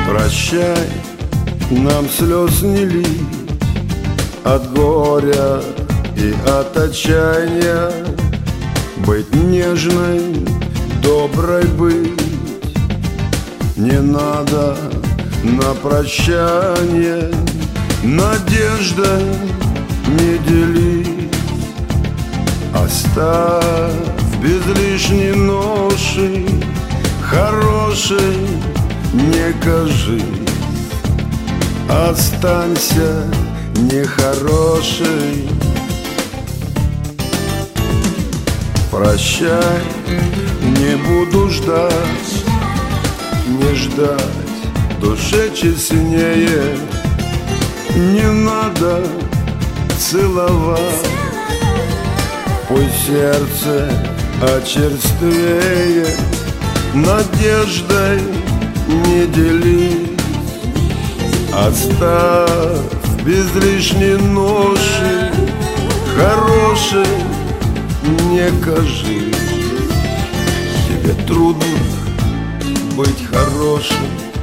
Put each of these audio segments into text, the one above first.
Прощай, нам слез не лить от горя и от отчаяния. Быть нежной, доброй быть не надо на прощание. Надеждой не делись, оставь без лишней ноши. Хорошей не кажись, останься нехорошей. Прощай, не буду ждать, не ждать душе честнее. Не надо целовать, пусть сердце очерствее. Надеждой не делись, оставь без лишней ноши. Хорошей не кажись, тебе трудно быть хорошим.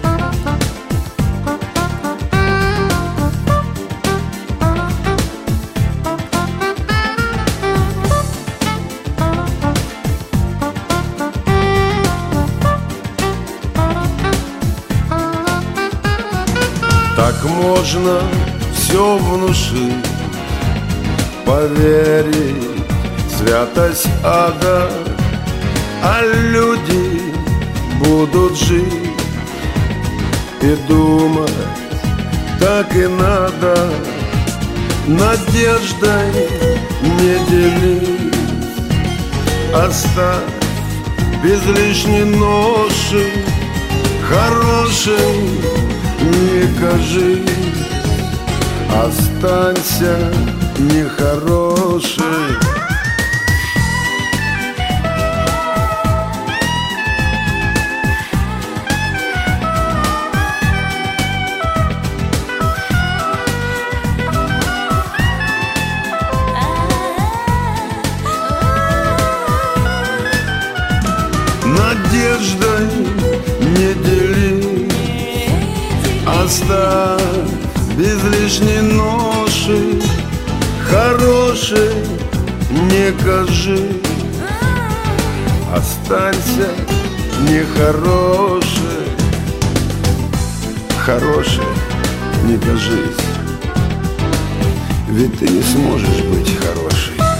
Так можно все внушить, поверить в святость ада, а люди будут жить и думать, так и надо. Надеждой не делись, оставь без лишней ноши. Хорошей не кажись, останься нехорошей. Надеждой не делись, оставь без лишней ноши. Хорошей не кажись, останься нехорошей. Хорошей не кажись, ведь ты не сможешь быть хорошей.